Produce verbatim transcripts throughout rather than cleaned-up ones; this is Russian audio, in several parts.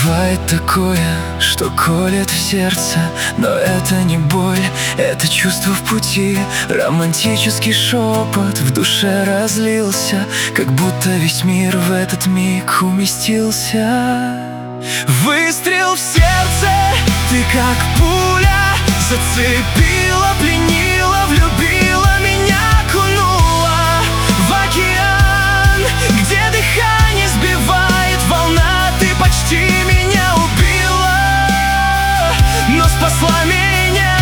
Бывает такое, что колет в сердце, но это не боль, это чувство в пути. Романтический шепот в душе разлился, как будто весь мир в этот миг уместился. Выстрел в сердце, ты как пуля, зацепила, пленила, влюбила меня, окунула в океан, где дыхание сбивает волна. Ты почти меня убила, но спасла меня.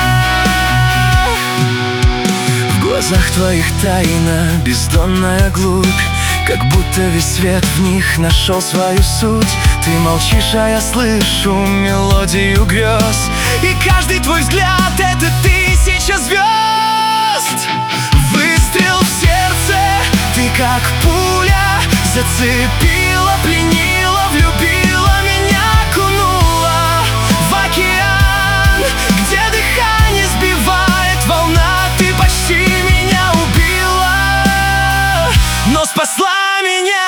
В глазах твоих тайна, бездонная глубь, как будто весь свет в них нашел свою суть. Ты молчишь, а я слышу мелодию грез, и каждый твой взгляд — это тысяча звезд. Выстрел в сердце, ты как пуля, зацепила, пленила, влюбила меня, окунула в океан, где дыхание сбивает волна. Ты почти меня убила, но спасла меня.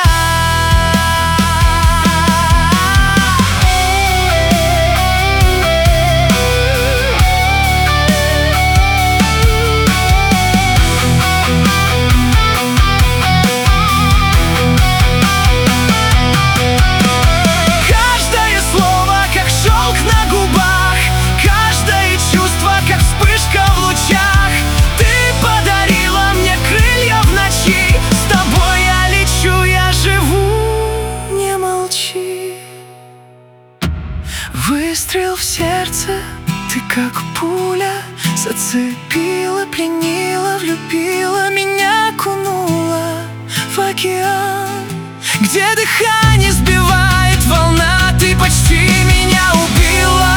Выстрел в сердце, ты как пуля, зацепила, пленила, влюбила меня, окунула в океан, где дыхание сбивает волна. Ты почти меня убила,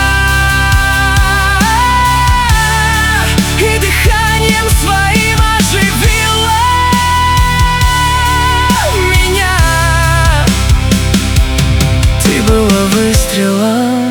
и дыханием своим оживила меня. Ты была выстрелом,